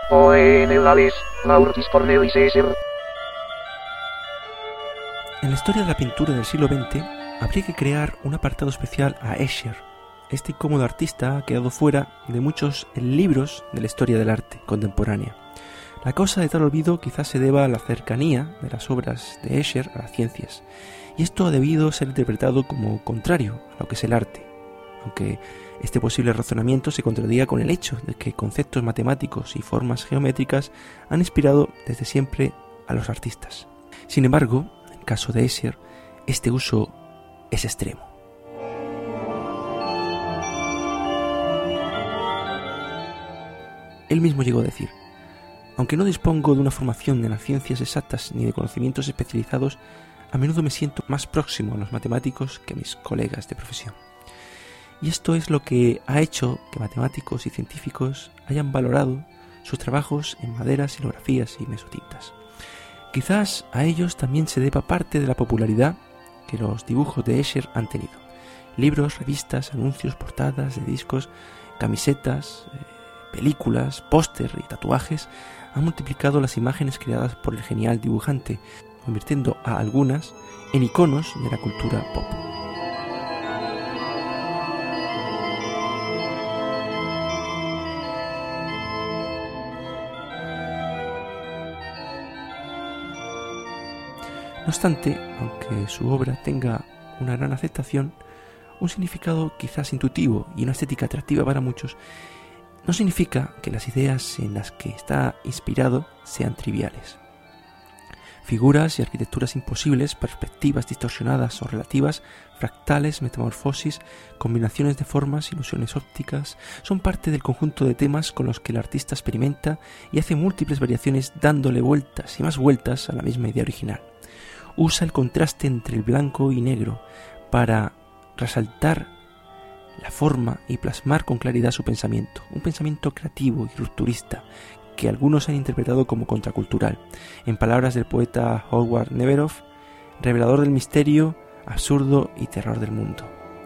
En la historia de la pintura del siglo XX habría que crear un apartado especial a Escher. Este incómodo artista ha quedado fuera de muchos libros de la historia del arte contemporánea. La causa de tal olvido quizás se deba a la cercanía de las obras de Escher a las ciencias, y esto ha debido ser interpretado como contrario a lo que es el arte, aunque este posible razonamiento se contradiga con el hecho de que conceptos matemáticos y formas geométricas han inspirado desde siempre a los artistas. Sin embargo, en el caso de Escher, este uso es extremo. Él mismo llegó a decir: aunque no dispongo de una formación en las ciencias exactas ni de conocimientos especializados, a menudo me siento más próximo a los matemáticos que a mis colegas de profesión. Y esto es lo que ha hecho que matemáticos y científicos hayan valorado sus trabajos en maderas, silografías y mesotintas. Quizás a ellos también se deba parte de la popularidad que los dibujos de Escher han tenido. Libros, revistas, anuncios, portadas de discos, camisetas, películas, póster y tatuajes han multiplicado las imágenes creadas por el genial dibujante, convirtiendo a algunas en iconos de la cultura pop. No obstante, aunque su obra tenga una gran aceptación, un significado quizás intuitivo y una estética atractiva para muchos, no significa que las ideas en las que está inspirado sean triviales. Figuras y arquitecturas imposibles, perspectivas distorsionadas o relativas, fractales, metamorfosis, combinaciones de formas, ilusiones ópticas, son parte del conjunto de temas con los que el artista experimenta y hace múltiples variaciones dándole vueltas y más vueltas a la misma idea original. Usa el contraste entre el blanco y negro para resaltar la forma y plasmar con claridad su pensamiento, un pensamiento creativo y rupturista que algunos han interpretado como contracultural. En palabras del poeta Howard Neveroff, revelador del misterio, absurdo y terror del mundo.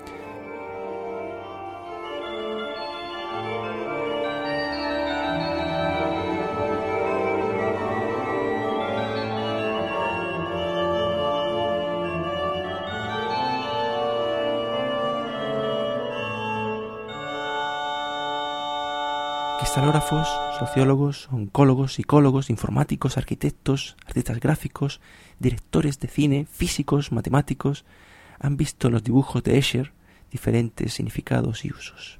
Cristalógrafos, sociólogos, oncólogos, psicólogos, informáticos, arquitectos, artistas gráficos, directores de cine, físicos, matemáticos, han visto en los dibujos de Escher diferentes significados y usos.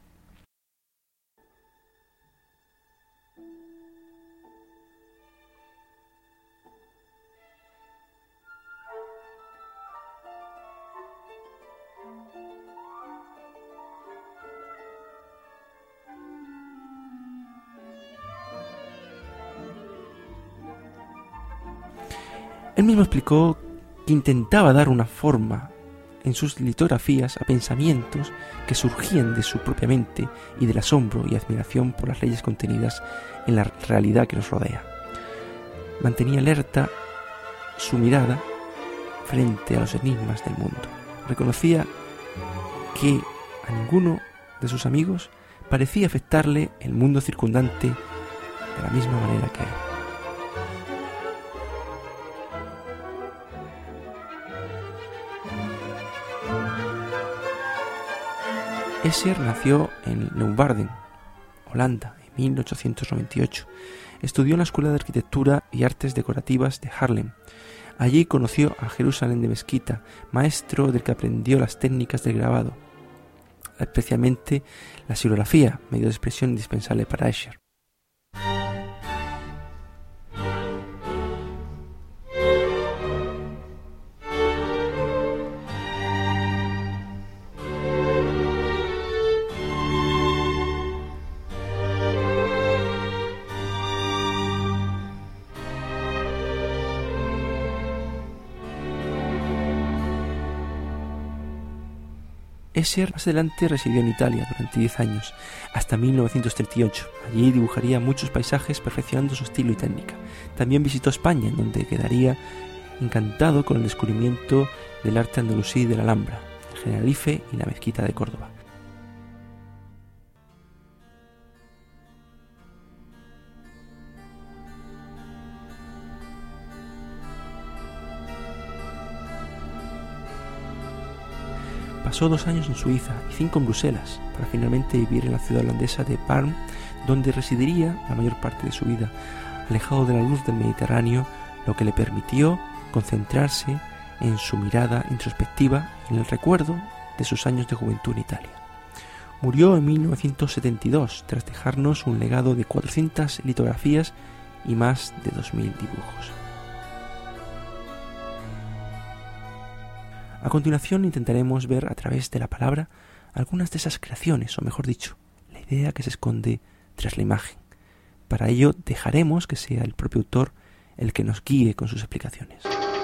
Él mismo explicó que intentaba dar una forma en sus litografías a pensamientos que surgían de su propia mente y del asombro y admiración por las leyes contenidas en la realidad que nos rodea. Mantenía alerta su mirada frente a los enigmas del mundo. Reconocía que a ninguno de sus amigos parecía afectarle el mundo circundante de la misma manera que a él. Escher nació en Leeuwarden, Holanda, en 1898. Estudió en la Escuela de Arquitectura y Artes Decorativas de Haarlem. Allí conoció a Jerusalén de Mesquita, maestro del que aprendió las técnicas del grabado, especialmente la silografía, medio de expresión indispensable para Escher. Escher más adelante residió en Italia durante 10 años, hasta 1938. Allí dibujaría muchos paisajes perfeccionando su estilo y técnica. También visitó España, en donde quedaría encantado con el descubrimiento del arte andalusí de la Alhambra, el Generalife y la Mezquita de Córdoba. Pasó 2 años en Suiza y 5 en Bruselas, para finalmente vivir en la ciudad holandesa de Parm, donde residiría la mayor parte de su vida, alejado de la luz del Mediterráneo, lo que le permitió concentrarse en su mirada introspectiva y en el recuerdo de sus años de juventud en Italia. Murió en 1972, tras dejarnos un legado de 400 litografías y más de 2000 dibujos. A continuación intentaremos ver a través de la palabra algunas de esas creaciones, o mejor dicho, la idea que se esconde tras la imagen. Para ello dejaremos que sea el propio autor el que nos guíe con sus explicaciones.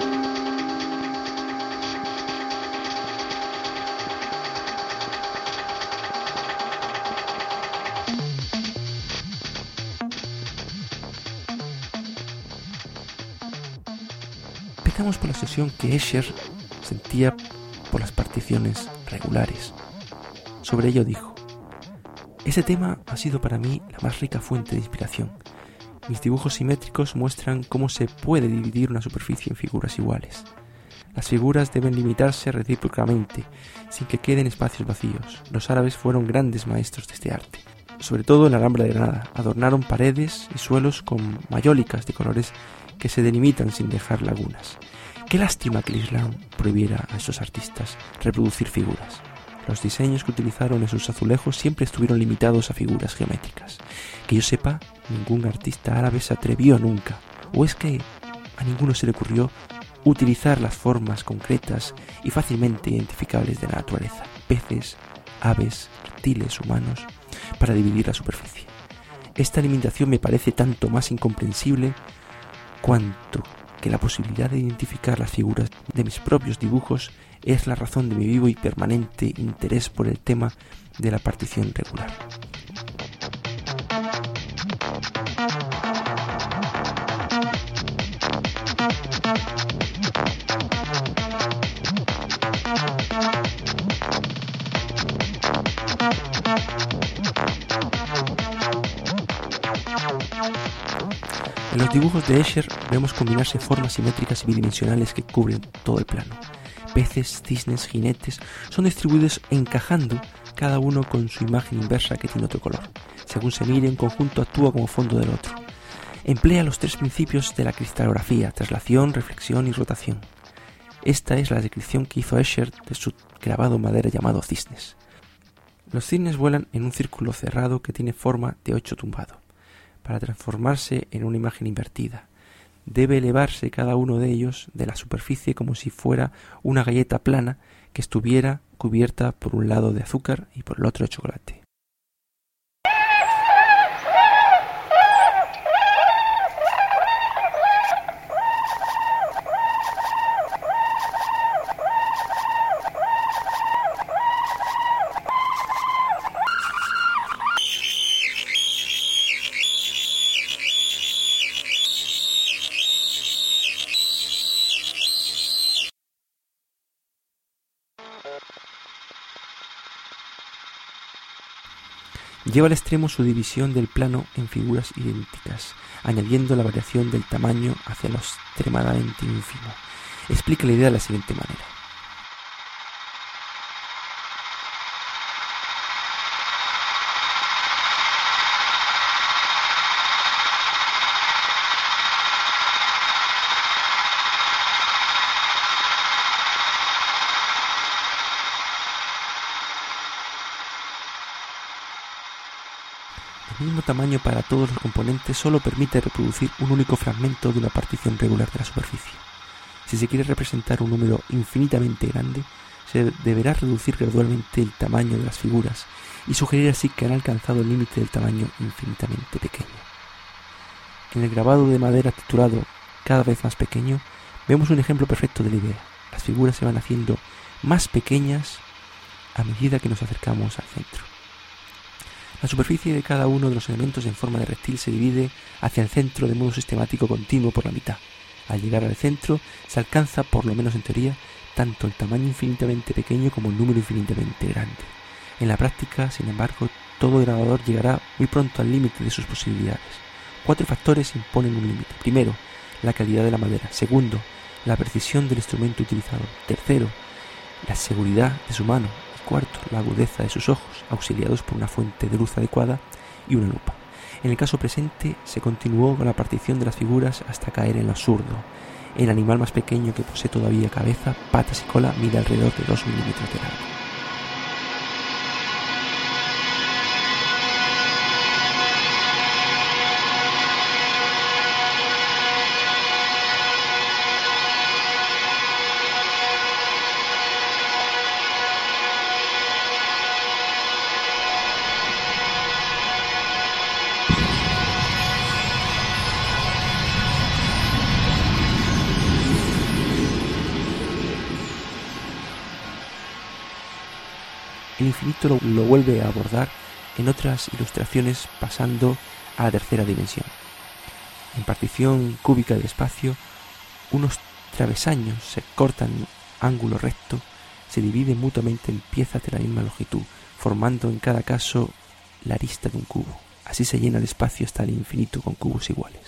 Empezamos por la obsesión que Escher sentía por las particiones regulares. Sobre ello dijo: "Ese tema ha sido para mí la más rica fuente de inspiración. Mis dibujos simétricos muestran cómo se puede dividir una superficie en figuras iguales. Las figuras deben limitarse recíprocamente, sin que queden espacios vacíos. Los árabes fueron grandes maestros de este arte. Sobre todo en la Alhambra de Granada, adornaron paredes y suelos con mayólicas de colores que se delimitan sin dejar lagunas. Qué lástima que el Islam prohibiera a esos artistas reproducir figuras. Los diseños que utilizaron en sus azulejos siempre estuvieron limitados a figuras geométricas. Que yo sepa, ningún artista árabe se atrevió nunca, o es que a ninguno se le ocurrió utilizar las formas concretas y fácilmente identificables de la naturaleza, peces, aves, reptiles, humanos, para dividir la superficie. Esta limitación me parece tanto más incomprensible cuanto que la posibilidad de identificar las figuras de mis propios dibujos es la razón de mi vivo y permanente interés por el tema de la partición regular". En los dibujos de Escher vemos combinarse formas simétricas y bidimensionales que cubren todo el plano. Peces, cisnes, jinetes son distribuidos encajando cada uno con su imagen inversa que tiene otro color. Según se mire, en conjunto actúa como fondo del otro. Emplea los 3 principios de la cristalografía: traslación, reflexión y rotación. Esta es la descripción que hizo Escher de su grabado en madera llamado cisnes. Los cisnes vuelan en un círculo cerrado que tiene forma de 8 tumbado. Para transformarse en una imagen invertida, debe elevarse cada uno de ellos de la superficie como si fuera una galleta plana que estuviera cubierta por un lado de azúcar y por el otro de chocolate. Lleva al extremo su división del plano en figuras idénticas, añadiendo la variación del tamaño hacia lo extremadamente ínfimo. Explica la idea de la siguiente manera. El mismo tamaño para todos los componentes solo permite reproducir un único fragmento de una partición regular de la superficie. Si se quiere representar un número infinitamente grande, se deberá reducir gradualmente el tamaño de las figuras y sugerir así que han alcanzado el límite del tamaño infinitamente pequeño. En el grabado de madera titulado Cada vez más pequeño, vemos un ejemplo perfecto de la idea. Las figuras se van haciendo más pequeñas a medida que nos acercamos al centro. La superficie de cada uno de los elementos en forma de reptil se divide hacia el centro de modo sistemático continuo por la mitad. Al llegar al centro se alcanza, por lo menos en teoría, tanto el tamaño infinitamente pequeño como el número infinitamente grande. En la práctica, sin embargo, todo grabador llegará muy pronto al límite de sus posibilidades. 4 factores imponen un límite. Primero, la calidad de la madera. Segundo, la precisión del instrumento utilizado. Tercero, la seguridad de su mano y cuarto, la agudeza de sus ojos, auxiliados por una fuente de luz adecuada y una lupa. En el caso presente se continuó con la partición de las figuras hasta caer en lo absurdo. El animal más pequeño que posee todavía cabeza, patas y cola mide alrededor de 2 milímetros de largo. El infinito lo vuelve a abordar en otras ilustraciones pasando a la tercera dimensión. En partición cúbica del espacio, unos travesaños se cortan en ángulo recto, se dividen mutuamente en piezas de la misma longitud, formando en cada caso la arista de un cubo. Así se llena el espacio hasta el infinito con cubos iguales.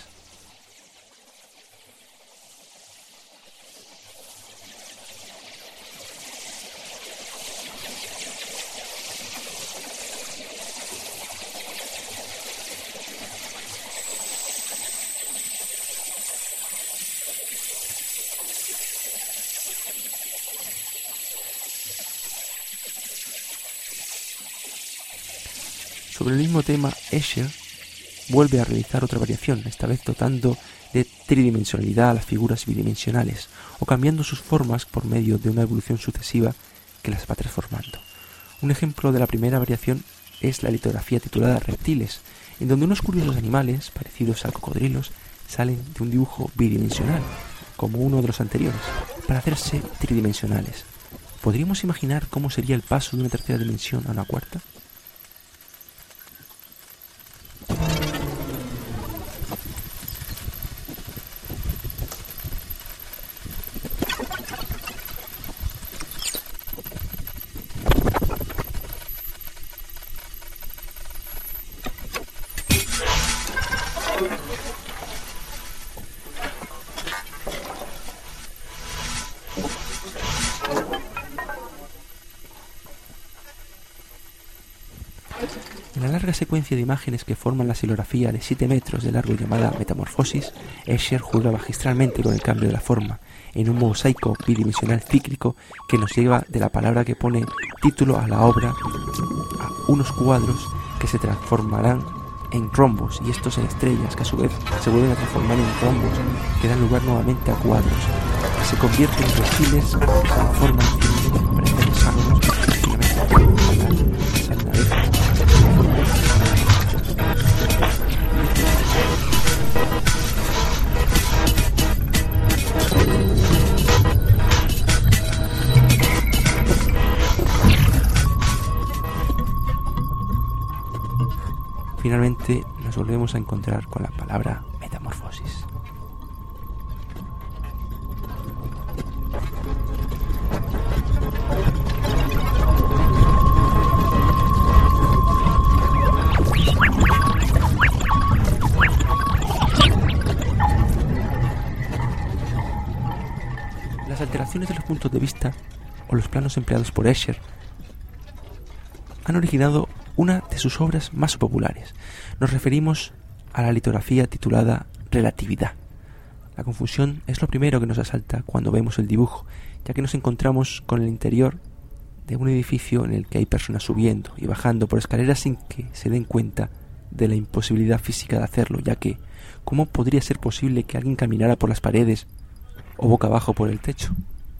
Sobre el mismo tema, Escher vuelve a realizar otra variación, esta vez dotando de tridimensionalidad a las figuras bidimensionales o cambiando sus formas por medio de una evolución sucesiva que las va transformando. Un ejemplo de la primera variación es la litografía titulada Reptiles, en donde unos curiosos animales, parecidos a cocodrilos, salen de un dibujo bidimensional, como uno de los anteriores, para hacerse tridimensionales. ¿Podríamos imaginar cómo sería el paso de una tercera dimensión a una cuarta? En la larga secuencia de imágenes que forman la xilografía de 7 metros de largo llamada Metamorfosis, Escher juega magistralmente con el cambio de la forma, en un mosaico bidimensional cíclico que nos lleva de la palabra que pone título a la obra a unos cuadros que se transformarán en rombos y estos en estrellas que a su vez se vuelven a transformar en rombos que dan lugar nuevamente a cuadros que se convierten en reptiles que se transforman en parecen hexágonos Finalmente nos volvemos a encontrar con la palabra metamorfosis. Las alteraciones de los puntos de vista o los planos empleados por Escher han originado una de sus obras más populares. Nos referimos a la litografía titulada Relatividad. La confusión es lo primero que nos asalta cuando vemos el dibujo, ya que nos encontramos con el interior de un edificio en el que hay personas subiendo y bajando por escaleras sin que se den cuenta de la imposibilidad física de hacerlo, ya que ¿cómo podría ser posible que alguien caminara por las paredes o boca abajo por el techo?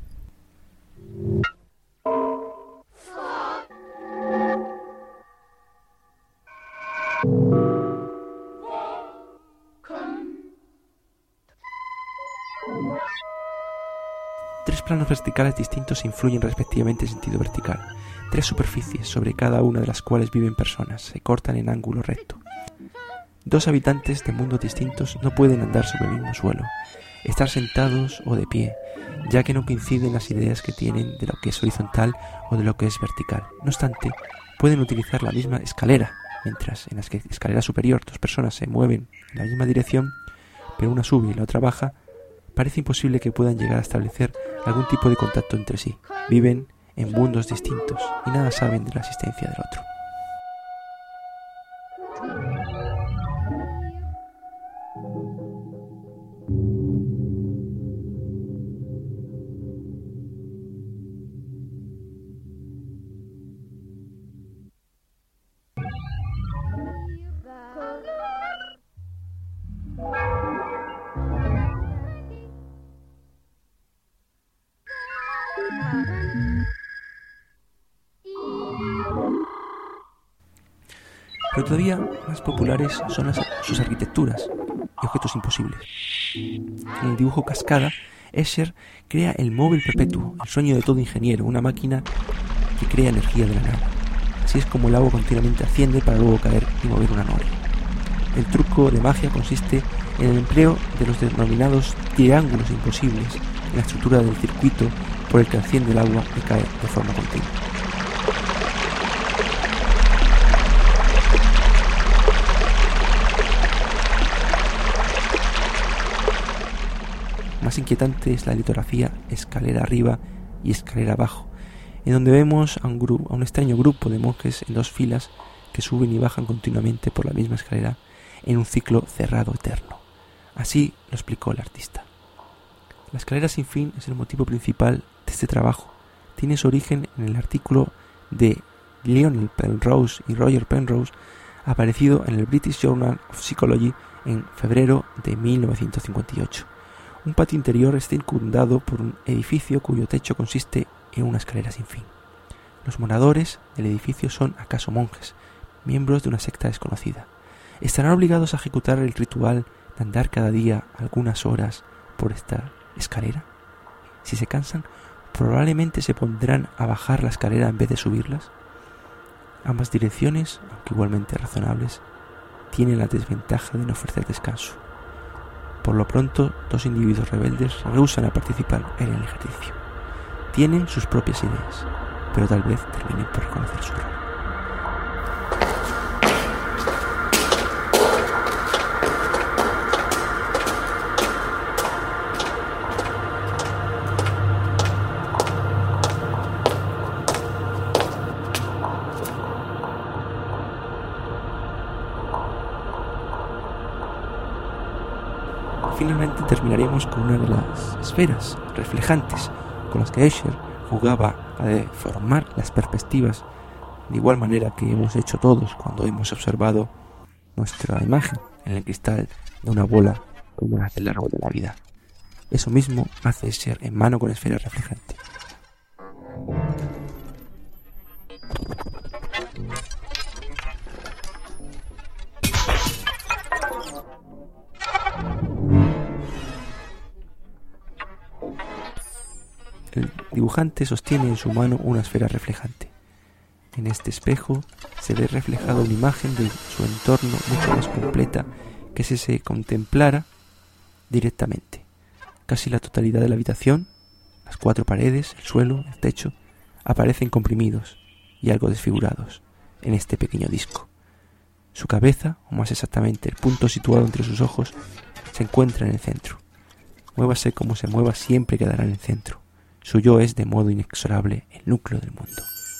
Tres planos verticales distintos se influyen respectivamente en sentido vertical. Tres superficies, sobre cada una de las cuales viven personas, se cortan en ángulo recto. Dos habitantes de mundos distintos no pueden andar sobre el mismo suelo, estar sentados o de pie, ya que no coinciden las ideas que tienen de lo que es horizontal o de lo que es vertical. No obstante, pueden utilizar la misma escalera, mientras en la escalera superior dos personas se mueven en la misma dirección, pero una sube y la otra baja. Parece imposible que puedan llegar a establecer algún tipo de contacto entre sí. Viven en mundos distintos y nada saben de la existencia del otro. Pero todavía más populares son sus arquitecturas y objetos imposibles. En el dibujo Cascada, Escher crea el móvil perpetuo, el sueño de todo ingeniero, una máquina que crea energía de la nada. Así es como el agua continuamente asciende para luego caer y mover una noria. El truco de magia consiste en el empleo de los denominados triángulos imposibles en la estructura del circuito por el que asciende el agua y cae de forma continua. Más inquietante es la litografía escalera arriba y escalera abajo, en donde vemos a un extraño grupo de monjes en dos filas que suben y bajan continuamente por la misma escalera en un ciclo cerrado eterno. Así lo explicó el artista. La escalera sin fin es el motivo principal de este trabajo. Tiene su origen en el artículo de Lionel Penrose y Roger Penrose aparecido en el British Journal of Psychology en febrero de 1958. Un patio interior está circundado por un edificio cuyo techo consiste en una escalera sin fin. Los moradores del edificio son acaso monjes, miembros de una secta desconocida. ¿Estarán obligados a ejecutar el ritual de andar cada día algunas horas por esta escalera? Si se cansan, probablemente se pondrán a bajar la escalera en vez de subirlas. Ambas direcciones, aunque igualmente razonables, tienen la desventaja de no ofrecer descanso. Por lo pronto, dos individuos rebeldes rehúsan a participar en el ejercicio. Tienen sus propias ideas, pero tal vez terminen por reconocer su error. Finalmente terminaremos con una de las esferas reflejantes con las que Escher jugaba a deformar las perspectivas, de igual manera que hemos hecho todos cuando hemos observado nuestra imagen en el cristal de una bola como hace el árbol de la vida. Eso mismo hace Escher en mano con esfera reflejante. El dibujante sostiene en su mano una esfera reflejante. En este espejo se ve reflejada una imagen de su entorno mucho más completa que si se contemplara directamente. Casi la totalidad de la habitación, las cuatro paredes, el suelo, el techo, aparecen comprimidos y algo desfigurados en este pequeño disco. Su cabeza, o más exactamente el punto situado entre sus ojos, se encuentra en el centro. Muévase como se mueva, siempre quedará en el centro. Su yo es de modo inexorable el núcleo del mundo.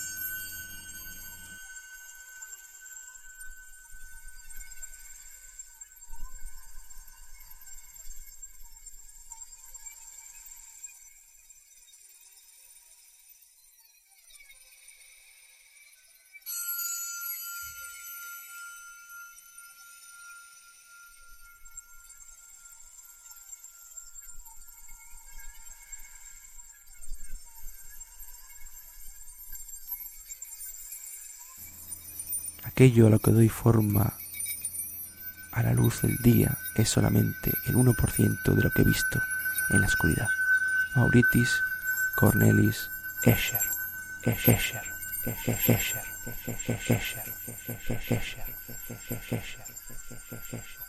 Aquello a lo que doy forma a la luz del día es solamente el 1% de lo que he visto en la oscuridad. Mauritis Cornelis Escher. Escher. Escher. Escher. Escher. Escher. Escher.